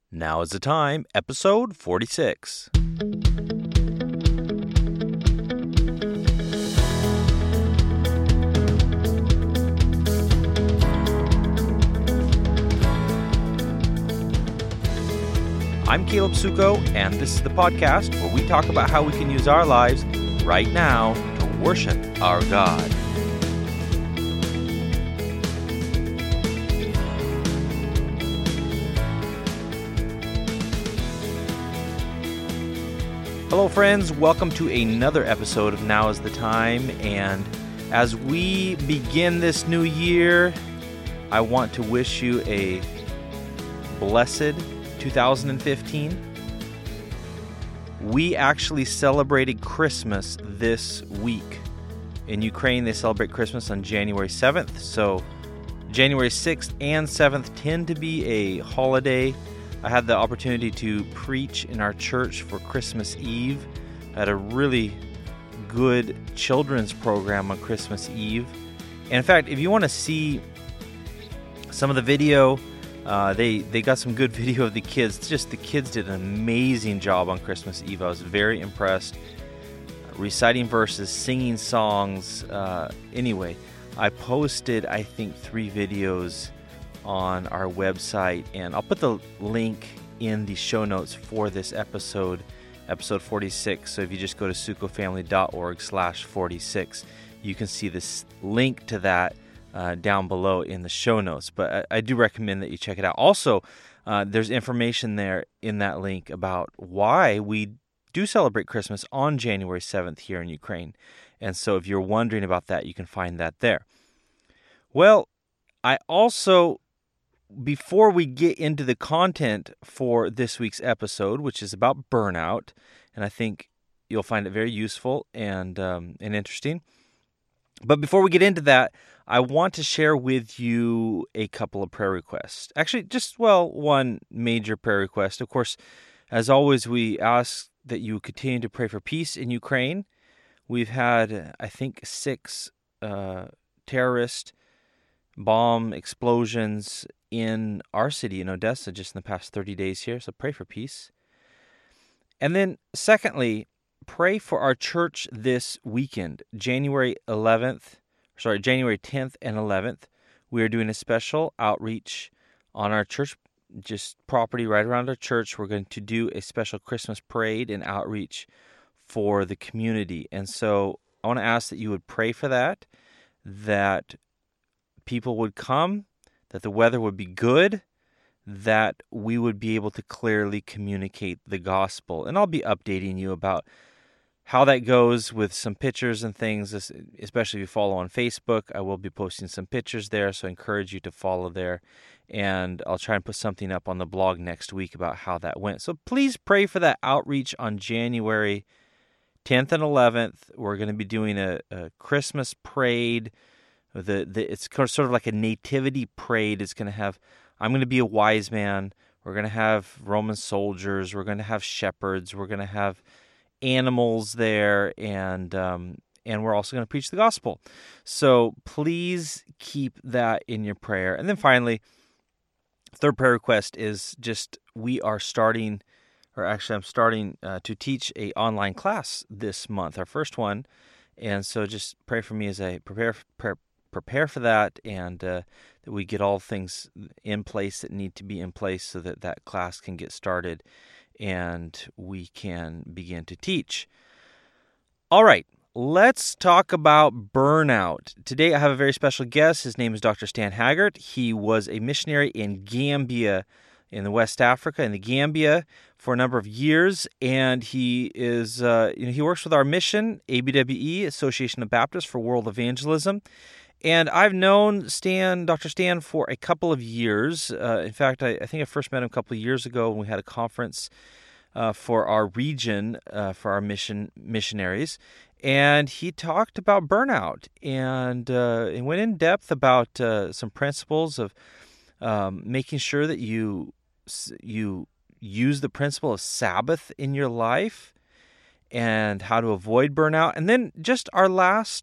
Now is the time, episode 46. I'm Caleb Suko, and this is the podcast where we talk about how we can use our lives right now to worship our God. Hello friends, welcome to another episode of Now is the Time, and as we begin this new year, I want to wish you a blessed 2015. We actually celebrated Christmas this week. In Ukraine, they celebrate Christmas on January 7th, so January 6th and 7th tend to be a holiday. I had the opportunity to preach in our church for Christmas Eve. I had a really good children's program on Christmas Eve. And in fact, if you want to see some of the video, they got some good video of the kids. Just the kids did an amazing job on Christmas Eve. I was very impressed. Reciting verses, singing songs. Anyway, I posted, I think, 3 videos on our website, and I'll put the link in the show notes for this episode 46. So if you just go to sukofamily.org/46, you can see this link to that down below in the show notes. But I do recommend that you check it out. Also, there's information there in that link about why we do celebrate Christmas on January 7th here in Ukraine. And so if you're wondering about that, you can find that there. Well, I also, before we get into the content for this week's episode, which is about burnout, and I think you'll find it very useful and interesting. But before we get into that, I want to share with you a couple of prayer requests. Actually, one major prayer request. Of course, as always, we ask that you continue to pray for peace in Ukraine. We've had, I think, 6 terrorist bomb explosions in our city in Odessa just in the past 30 days here, so pray for peace. And then secondly, pray for our church this weekend, January 10th and 11th. We are doing a special outreach on our church, just property right around our church. We're going to do a special Christmas parade and outreach for the community. And so I want to ask that you would pray for that people would come, that the weather would be good, that we would be able to clearly communicate the gospel. And I'll be updating you about how that goes with some pictures and things, especially if you follow on Facebook. I will be posting some pictures there, so I encourage you to follow there. And I'll try and put something up on the blog next week about how that went. So please pray for that outreach on January 10th and 11th. We're going to be doing a Christmas parade. It's sort of like a nativity parade. I'm going to be a wise man. We're going to have Roman soldiers. We're going to have shepherds. We're going to have animals there, and we're also going to preach the gospel. So please keep that in your prayer. And then finally, third prayer request is I'm starting to teach a online class this month, our first one. And so just pray for me as I prepare for that, and that we get all things in place that need to be in place so that class can get started and we can begin to teach. All right, let's talk about burnout. Today I have a very special guest. His name is Dr. Stan Haggart. He was a missionary in Gambia, in the West Africa, in the Gambia, for a number of years, and he is he works with our mission, ABWE, Association of Baptists for World Evangelism. And I've known Dr. Stan, for a couple of years. In fact, I think I first met him a couple of years ago when we had a conference for our region, for our missionaries. And he talked about burnout and went in depth about some principles of making sure that you use the principle of Sabbath in your life and how to avoid burnout. And then just our last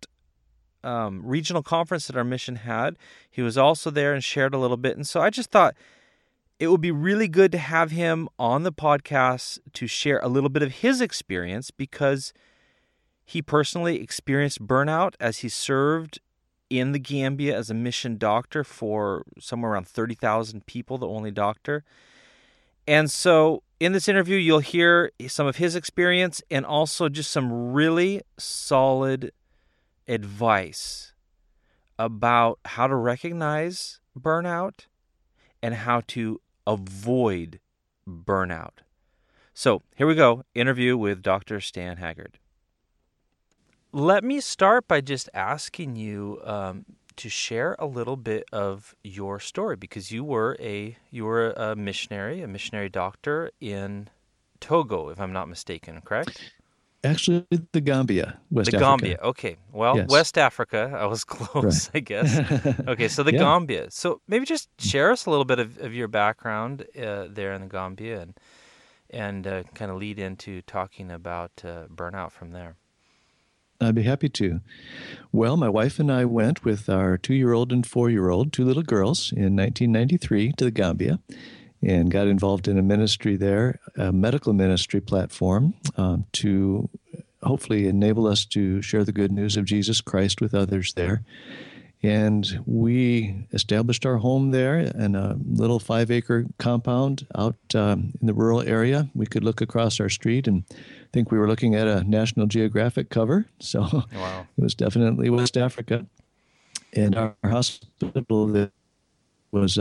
regional conference that our mission had, he was also there and shared a little bit. And so I just thought it would be really good to have him on the podcast to share a little bit of his experience, because he personally experienced burnout as he served in the Gambia as a mission doctor for somewhere around 30,000 people, the only doctor. And so in this interview, you'll hear some of his experience and also just some really solid advice about how to recognize burnout and how to avoid burnout. So here we go, interview with Dr. Stan Haggard. Let me start by just asking you to share a little bit of your story, because you were a missionary doctor in Togo, if I'm not mistaken, correct? Actually, the Gambia, West The Africa. Gambia. Okay. Well, Yes. West Africa. I was close, Right. I guess. Okay, so the Yeah. Gambia. So maybe just share us a little bit of your background there in the Gambia, and kind of lead into talking about burnout from there. I'd be happy to. Well, my wife and I went with our 2-year-old and 4-year-old, two little girls, in 1993 to the Gambia and got involved in a ministry there, a medical ministry platform, to hopefully enable us to share the good news of Jesus Christ with others there. And we established our home there in a little 5-acre compound out in the rural area. We could look across our street and think we were looking at a National Geographic cover. So Wow. it was definitely West Africa. And our hospital that was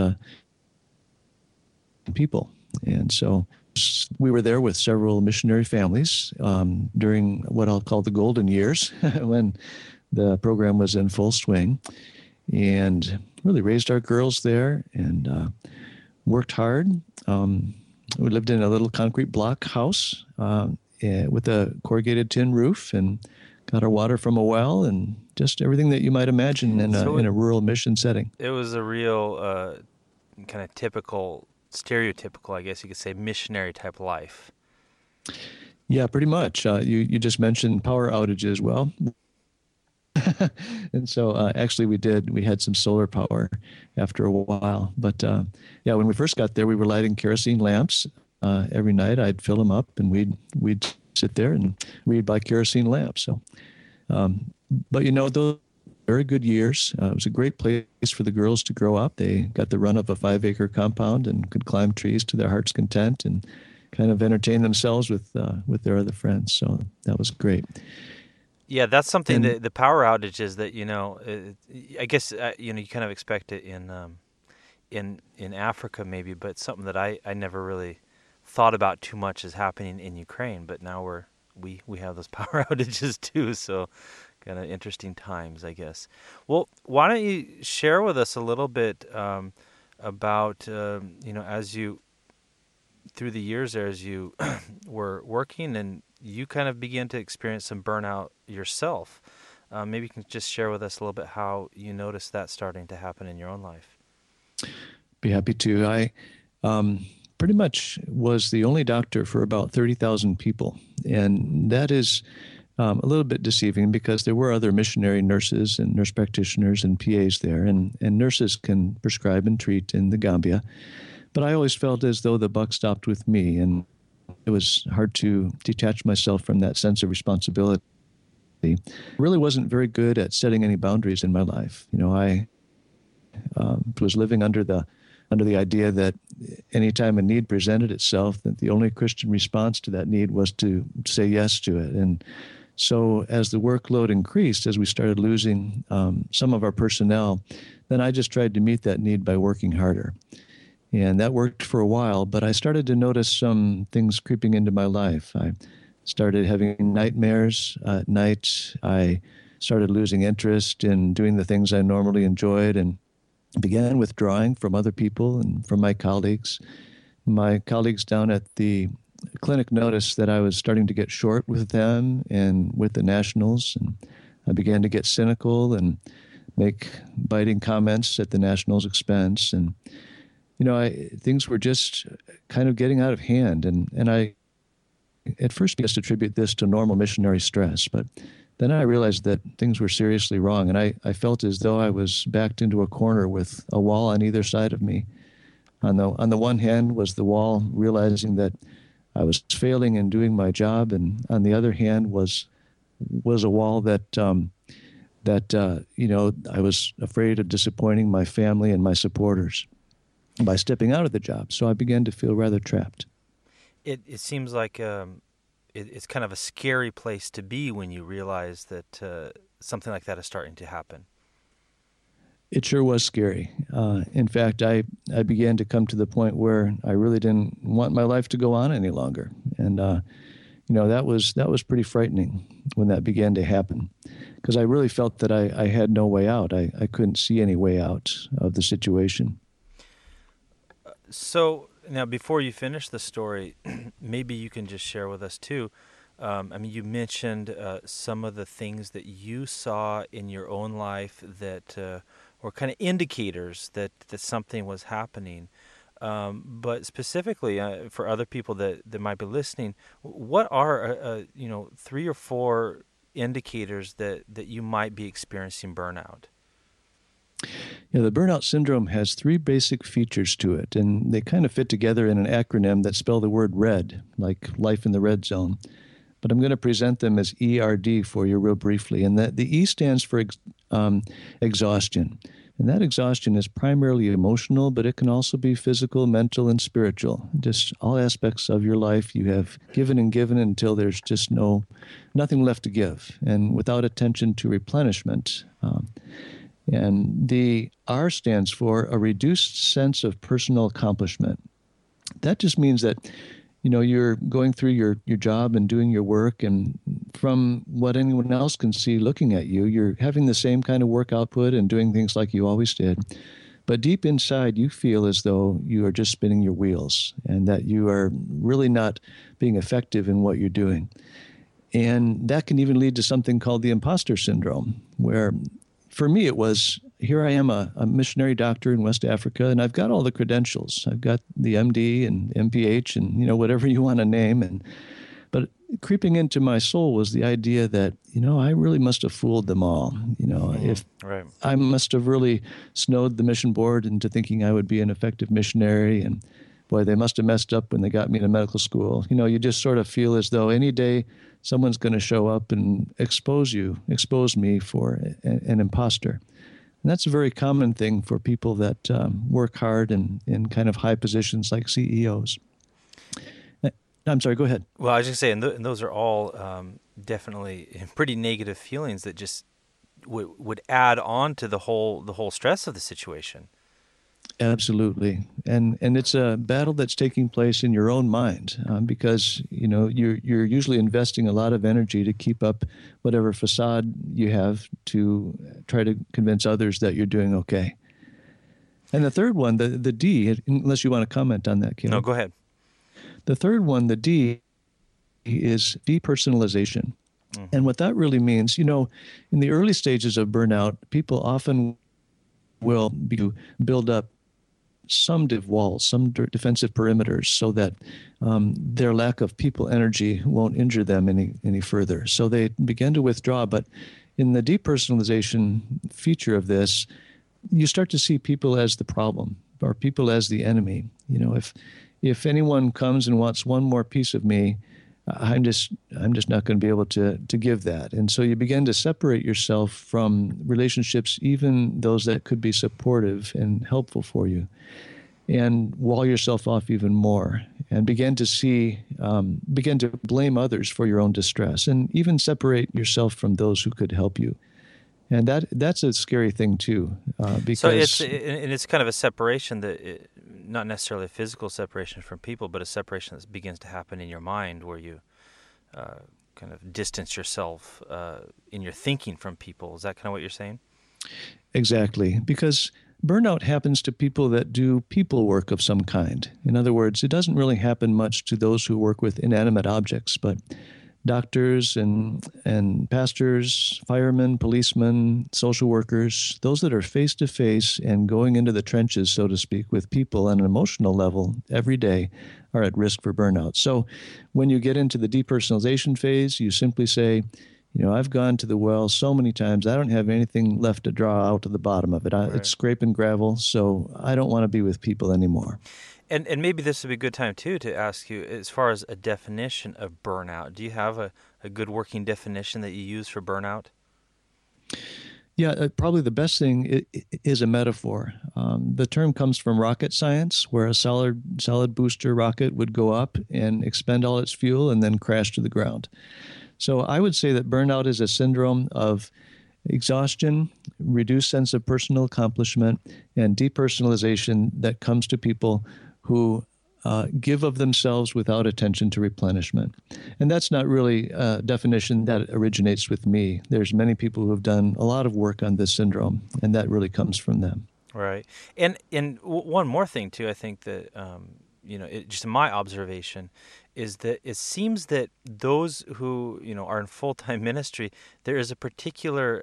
people. And so we were there with several missionary families during what I'll call the golden years when the program was in full swing, and really raised our girls there and worked hard. We lived in a little concrete block house with a corrugated tin roof, and got our water from a well, and just everything that you might imagine in a rural mission setting. It was a real kind of typical, stereotypical, I guess you could say, missionary type life. Yeah, pretty much. You just mentioned power outages. Well, and so actually we had some solar power after a while. But yeah, when we first got there, we were lighting kerosene lamps every night. I'd fill them up, and we'd sit there and read by kerosene lamps. So, but those very good years. It was a great place for the girls to grow up. They got the run of a 5-acre compound and could climb trees to their heart's content and kind of entertain themselves with their other friends. So that was great. Yeah, that's something that the power outages that I guess you kind of expect it in Africa maybe, but something that I never really thought about too much is happening in Ukraine. But now we have those power outages too, so kind of interesting times, I guess. Well, why don't you share with us a little bit about as you through the years there, as you were working and you kind of began to experience some burnout yourself. Maybe you can just share with us a little bit how you noticed that starting to happen in your own life. Be happy to. I pretty much was the only doctor for about 30,000 people. And that is a little bit deceiving, because there were other missionary nurses and nurse practitioners and PAs there, and nurses can prescribe and treat in the Gambia. But I always felt as though the buck stopped with me, and it was hard to detach myself from that sense of responsibility. I really wasn't very good at setting any boundaries in my life. I was living under the idea that anytime a need presented itself, that the only Christian response to that need was to say yes to it. And so as the workload increased, as we started losing some of our personnel, then I just tried to meet that need by working harder. And that worked for a while, but I started to notice some things creeping into my life. I started having nightmares at night. I started losing interest in doing the things I normally enjoyed, and began withdrawing from other people and from my colleagues. My colleagues down at the clinic noticed that I was starting to get short with them and with the nationals, and I began to get cynical and make biting comments at the nationals' expense. And things were just kind of getting out of hand, and I at first just attribute this to normal missionary stress, but then I realized that things were seriously wrong, and I felt as though I was backed into a corner with a wall on either side of me. On the one hand was the wall, realizing that I was failing in doing my job, and on the other hand was a wall that I was afraid of disappointing my family and my supporters by stepping out of the job. So I began to feel rather trapped. It seems like it's kind of a scary place to be when you realize that something like that is starting to happen. It sure was scary. In fact, I began to come to the point where I really didn't want my life to go on any longer, and that was pretty frightening when that began to happen, because I really felt that I had no way out. I couldn't see any way out of the situation. So now, before you finish the story, maybe you can just share with us too. You mentioned some of the things that you saw in your own life that were kind of indicators that something was happening. But specifically for other people that might be listening, what are 3 or 4 indicators that you might be experiencing burnout? Yeah, the burnout syndrome has 3 basic features to it, and they kind of fit together in an acronym that spell the word RED, like life in the red zone. But I'm going to present them as ERD for you real briefly. And the E stands for exhaustion. And that exhaustion is primarily emotional, but it can also be physical, mental, and spiritual. Just all aspects of your life you have given and given until there's just nothing left to give, and without attention to replenishment. And the R stands for a reduced sense of personal accomplishment. That just means that you're going through your job and doing your work, and from what anyone else can see looking at you, you're having the same kind of work output and doing things like you always did. But deep inside, you feel as though you are just spinning your wheels and that you are really not being effective in what you're doing. And that can even lead to something called the imposter syndrome, where for me it was, here I am, a missionary doctor in West Africa, and I've got all the credentials. I've got the MD and MPH and, whatever you want to name. But creeping into my soul was the idea that, I really must have fooled them all. If right. I must have really snowed the mission board into thinking I would be an effective missionary, and boy, they must have messed up when they got me to medical school. You just sort of feel as though any day someone's going to show up and expose me for an imposter. And that's a very common thing for people that work hard in kind of high positions like CEOs. I'm sorry, go ahead. Well, I was just saying, and those are all definitely pretty negative feelings that just would add on to the whole stress of the situation. Absolutely, and it's a battle that's taking place in your own mind because you're usually investing a lot of energy to keep up whatever facade you have to try to convince others that you're doing okay. And the third one, the D, unless you want to comment on that, Caleb. No, go ahead. The third one, the D, is depersonalization. Mm-hmm. And what that really means, in the early stages of burnout, people often will build up some walls, some defensive perimeters, so that their lack of people energy won't injure them any further. So they begin to withdraw. But in the depersonalization feature of this, you start to see people as the problem or people as the enemy. If anyone comes and wants one more piece of me, I'm just not going to be able to give that. And so you begin to separate yourself from relationships, even those that could be supportive and helpful for you, and wall yourself off even more, and begin to blame others for your own distress, and even separate yourself from those who could help you. And that's a scary thing too, because so it's kind of a separation that, not necessarily a physical separation from people, but a separation that begins to happen in your mind, where you kind of distance yourself in your thinking from people. Is that kind of what you're saying? Exactly, because burnout happens to people that do people work of some kind. In other words, it doesn't really happen much to those who work with inanimate objects, but doctors and pastors, firemen, policemen, social workers, those that are face-to-face and going into the trenches, so to speak, with people on an emotional level every day are at risk for burnout. So when you get into the depersonalization phase, you simply say, I've gone to the well so many times. I don't have anything left to draw out of the bottom of it. It's Right. scraping gravel, so I don't want to be with people anymore. And maybe this would be a good time too to ask you, as far as a definition of burnout. Do you have a good working definition that you use for burnout? Yeah, probably the best thing is a metaphor. The term comes from rocket science, where a solid booster rocket would go up and expend all its fuel and then crash to the ground. So I would say that burnout is a syndrome of exhaustion, reduced sense of personal accomplishment, and depersonalization that comes to people who give of themselves without attention to replenishment. And that's not really a definition that originates with me. There's many people who have done a lot of work on this syndrome, and that really comes from them. Right. One more thing too, I think that just in my observation, is that it seems that those who are in full time ministry, there is a particular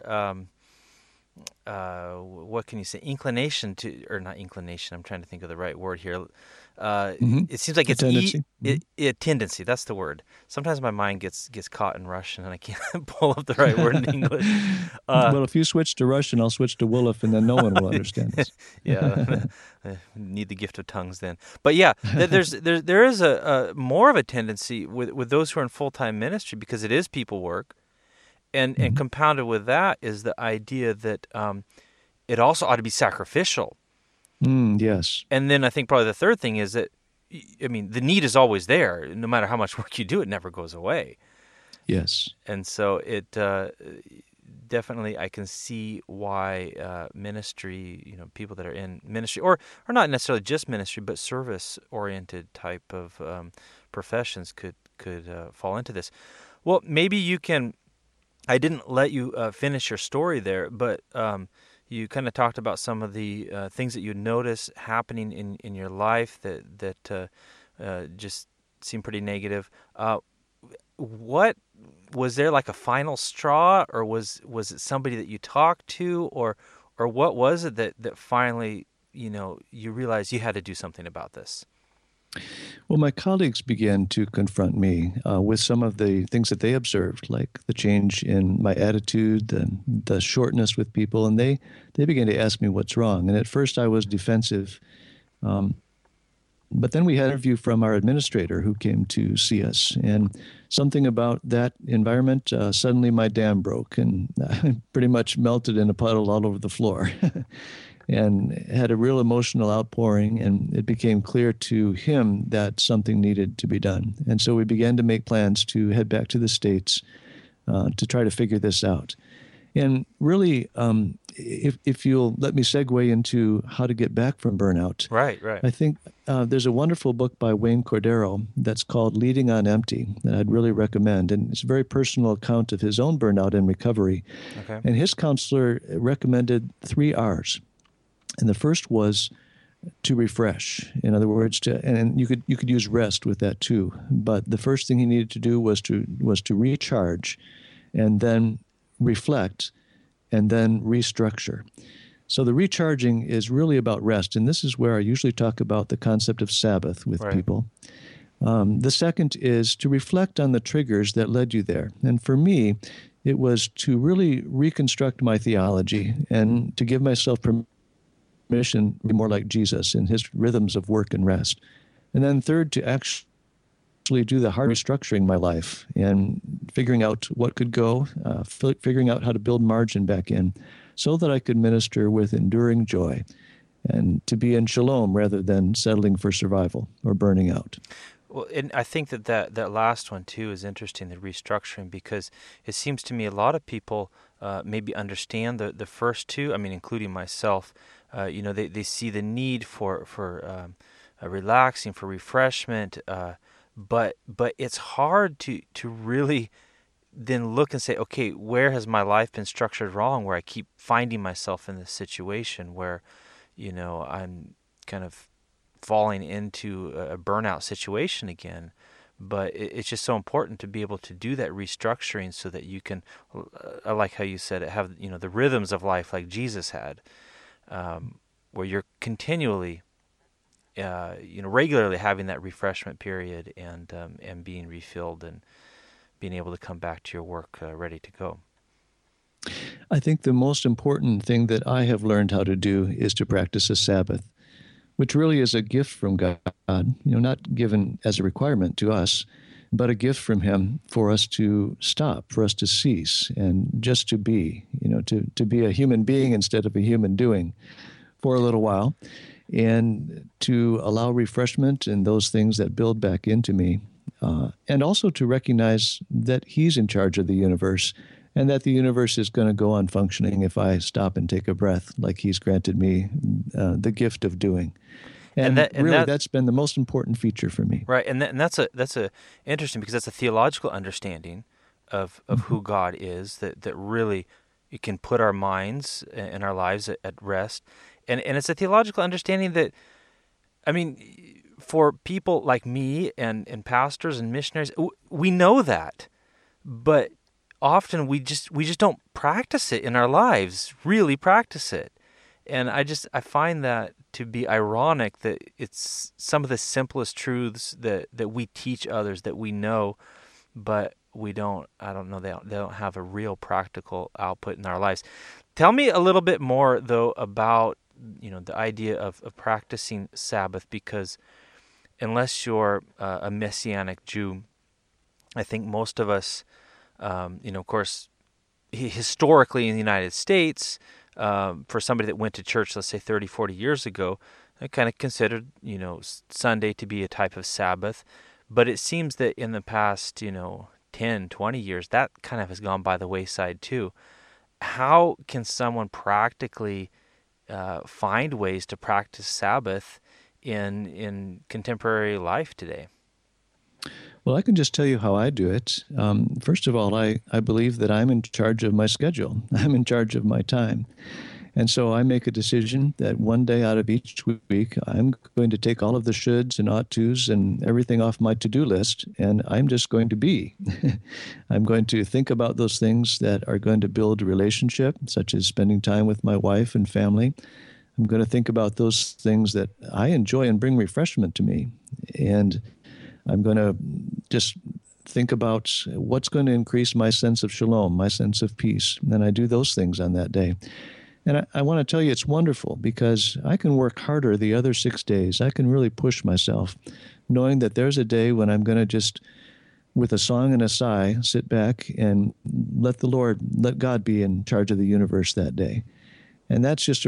what can you say, inclination to, or not inclination, I'm trying to think of the right word here. Mm-hmm. It seems like A it's tendency. tendency. That's the word. Sometimes my mind gets caught in Russian and I can't pull up the right word in English. Uh, Well, if you switch to Russian, I'll switch to Wolof, and then no one will understand us. yeah, need the gift of tongues then. But yeah, there is a more of a tendency with those who are in full time ministry, because it is people work, and compounded with that is the idea that it also ought to be sacrificial. Yes. And then I think probably the third thing is that, I mean, the need is always there. No matter how much work you do, it never goes away. Yes. And so it definitely, I can see why ministry, people that are in ministry, or not necessarily just ministry, but service-oriented type of professions could fall into this. Well, maybe you can. I didn't let you finish your story there, but you kind of talked about some of the things that you notice happening in your life that just seem pretty negative. What was there, like a final straw, or was it somebody that you talked to, or what was it that finally you realized you had to do something about this? Well, my colleagues began to confront me with some of the things that they observed, like the change in my attitude, the shortness with people, and they began to ask me what's wrong. And at first, I was defensive, but then we had an interview from our administrator who came to see us, and something about that environment, suddenly my dam broke, and I pretty much melted in a puddle all over the floor. And had a real emotional outpouring, and it became clear to him that something needed to be done. And so we began to make plans to head back to the States to try to figure this out. And really, if you'll let me segue into how to get back from burnout, Right. I think there's a wonderful book by Wayne Cordero that's called Leading on Empty that I'd really recommend. And it's a very personal account of his own burnout and recovery. Okay. And his counselor recommended 3 R's. And the first was to refresh. In other words, and you could use rest with that too. But the first thing he needed to do was to recharge, and then reflect, and then restructure. So the recharging is really about rest, and this is where I usually talk about the concept of Sabbath with Right. people. The second is to reflect on the triggers that led you there. And for me, it was to really reconstruct my theology and to give myself permission to be more like Jesus in his rhythms of work and rest. And then third, to actually do the hard restructuring my life and figuring out what could go, figuring out how to build margin back in so that I could minister with enduring joy and to be in shalom rather than settling for survival or burning out. Well, and I think that last one too is interesting, the restructuring, because it seems to me a lot of people maybe understand the first two. I mean, including myself. They see the need for relaxing, for refreshment, but it's hard to really then look and say, okay, where has my life been structured wrong? Where I keep finding myself in this situation where, I'm kind of falling into a burnout situation again. But it's just so important to be able to do that restructuring so that you can, I like how you said it, have the rhythms of life like Jesus had, where you're continually, regularly having that refreshment period and being refilled and being able to come back to your work ready to go? I think the most important thing that I have learned how to do is to practice a Sabbath, which really is a gift from God, not given as a requirement to us, but a gift from Him for us to stop, for us to cease, and just to be, to be a human being instead of a human doing for a little while, and to allow refreshment and those things that build back into me, and also to recognize that He's in charge of the universe and that the universe is going to go on functioning if I stop and take a breath like He's granted me the gift of doing. And that's been the most important feature for me. Right, and that's a interesting, because that's a theological understanding of who God is that really it can put our minds and our lives at rest, and it's a theological understanding that, I mean, for people like me and pastors and missionaries, we know that, but often we just don't practice it in our lives, really practice it. And I find that to be ironic that it's some of the simplest truths that we teach others, that we know, but we don't, I don't know, they don't have a real practical output in our lives. Tell me a little bit more, though, about, the idea of practicing Sabbath, because unless you're a Messianic Jew, I think most of us, of course, historically in the United States, for somebody that went to church, let's say 30, 40 years ago, I kind of considered, Sunday to be a type of Sabbath. But it seems that in the past, 10, 20 years, that kind of has gone by the wayside too. How can someone practically find ways to practice Sabbath in contemporary life today? Well, I can just tell you how I do it. First of all, I believe that I'm in charge of my schedule. I'm in charge of my time. And so I make a decision that one day out of each week, I'm going to take all of the shoulds and ought tos and everything off my to-do list, and I'm just going to be. I'm going to think about those things that are going to build a relationship, such as spending time with my wife and family. I'm going to think about those things that I enjoy and bring refreshment to me. And I'm going to just think about what's going to increase my sense of shalom, my sense of peace. And then I do those things on that day. And I want to tell you it's wonderful, because I can work harder the other 6 days. I can really push myself, knowing that there's a day when I'm going to just, with a song and a sigh, sit back and let God be in charge of the universe that day. And that's just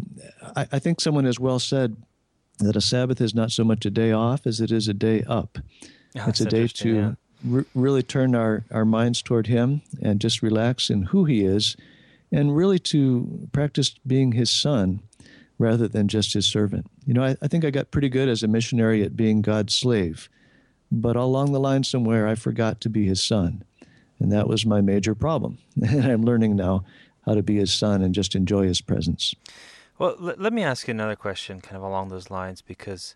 I think someone has well said that a Sabbath is not so much a day off as it is a day up. It's a day to really turn our minds toward Him and just relax in who He is, and really to practice being His son rather than just His servant. I think I got pretty good as a missionary at being God's slave, but along the line somewhere I forgot to be His son, and that was my major problem. And I'm learning now how to be His son and just enjoy His presence. Well, let me ask you another question kind of along those lines, because,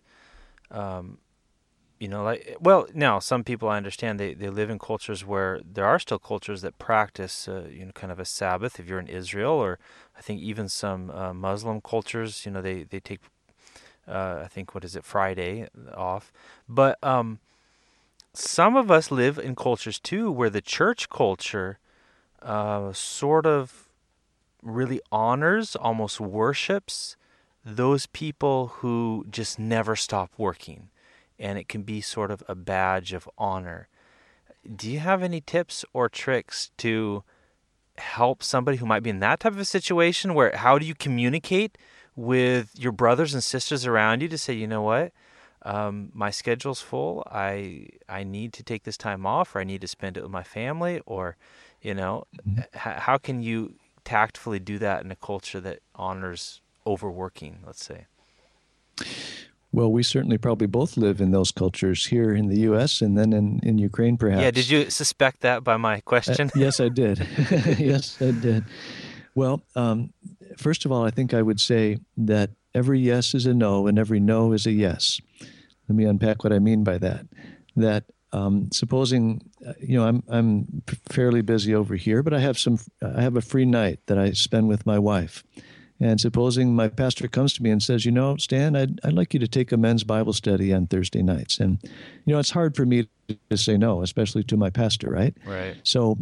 now some people, I understand, they live in cultures where there are still cultures that practice, kind of a Sabbath. If you're in Israel, or I think even some Muslim cultures, they take, I think, Friday off. But some of us live in cultures too where the church culture sort of really honors, almost worships those people who just never stop working. And it can be sort of a badge of honor. Do you have any tips or tricks to help somebody who might be in that type of a situation, where how do you communicate with your brothers and sisters around you to say, you know what, my schedule's full, I need to take this time off, or I need to spend it with my family, or, how can you tactfully do that in a culture that honors overworking, let's say? Well, we certainly probably both live in those cultures here in the U.S. and then in Ukraine, perhaps. Yeah, did you suspect that by my question? Yes, I did. Yes, I did. Well, first of all, I think I would say that every yes is a no and every no is a yes. Let me unpack what I mean by that. That supposing, I'm fairly busy over here, but I have a free night that I spend with my wife. And supposing my pastor comes to me and says, Stan, I'd like you to take a men's Bible study on Thursday nights. And, it's hard for me to say no, especially to my pastor, right? Right. So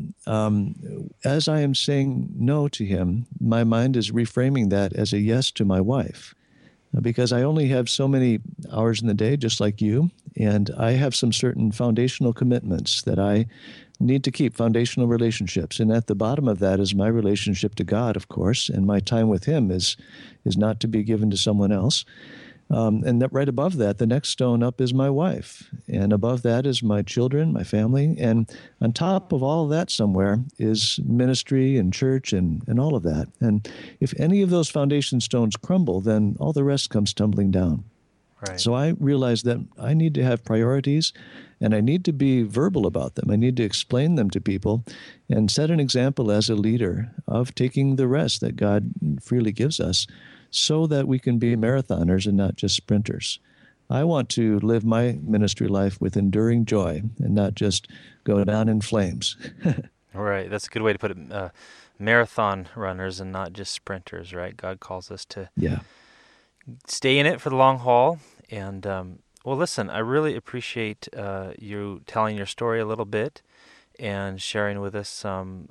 as I am saying no to him, my mind is reframing that as a yes to my wife. Because I only have so many hours in the day, just like you, and I have some certain foundational commitments that I need to keep, foundational relationships. And at the bottom of that is my relationship to God, of course, and my time with him is not to be given to someone else. And that right above that, the next stone up is my wife. And above that is my children, my family. And on top of all of that somewhere is ministry and church and all of that. And if any of those foundation stones crumble, then all the rest comes tumbling down. Right. So I realized that I need to have priorities, and I need to be verbal about them. I need to explain them to people and set an example as a leader of taking the rest that God freely gives us, so that we can be marathoners and not just sprinters. I want to live my ministry life with enduring joy and not just go down in flames. Right. That's a good way to put it. Marathon runners and not just sprinters, right? God calls us to stay in it for the long haul. And, well, listen, I really appreciate you telling your story a little bit and sharing with us some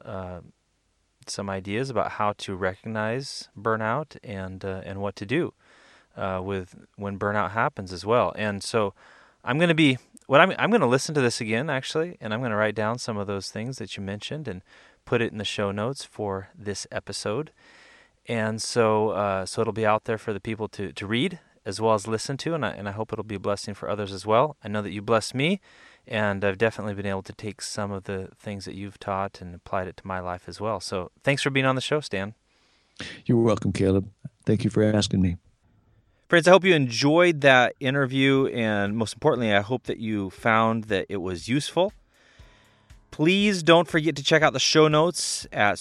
ideas about how to recognize burnout and what to do with when burnout happens as well. And so I'm going to listen to this again, actually, and I'm going to write down some of those things that you mentioned and put it in the show notes for this episode. And so it'll be out there for the people to read as well as listen to, and I hope it'll be a blessing for others as well. I know that you blessed me, and I've definitely been able to take some of the things that you've taught and applied it to my life as well. So thanks for being on the show, Stan. You're welcome, Caleb. Thank you for asking me. Friends, I hope you enjoyed that interview, and most importantly, I hope that you found that it was useful. Please don't forget to check out the show notes at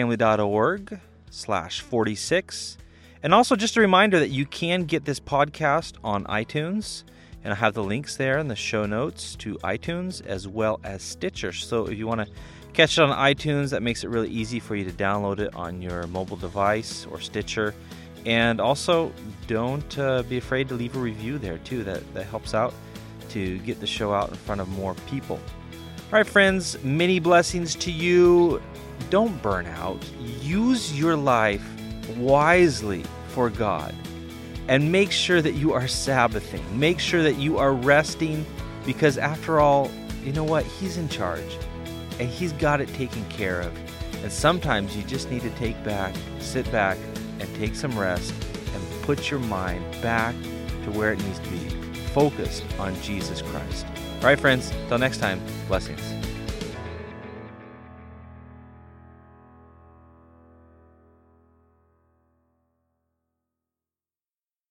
sukafamily.org/46. And also just a reminder that you can get this podcast on iTunes, and I have the links there in the show notes to iTunes as well as Stitcher. So if you want to catch it on iTunes, that makes it really easy for you to download it on your mobile device or Stitcher. And also, don't be afraid to leave a review there too. That helps out to get the show out in front of more people. All right, friends, many blessings to you. Don't burn out. Use your life wisely for God, and make sure that you are Sabbathing. Make sure that you are resting, because after all, you know what? He's in charge, and He's got it taken care of. And sometimes you just need to sit back, and take some rest, and put your mind back to where it needs to be, focused on Jesus Christ. All right, friends, till next time, blessings.